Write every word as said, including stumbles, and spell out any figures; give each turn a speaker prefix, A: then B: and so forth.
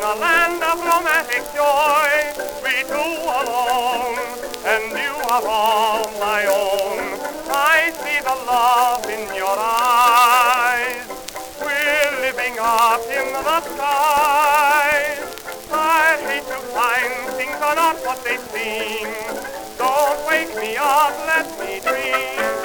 A: the land of romantic joy. We two alone, and you are all my own. I see the love in your eyes. We're living up in the skies. I hate to find things are not what they seem. Don't wake me up, let me dream.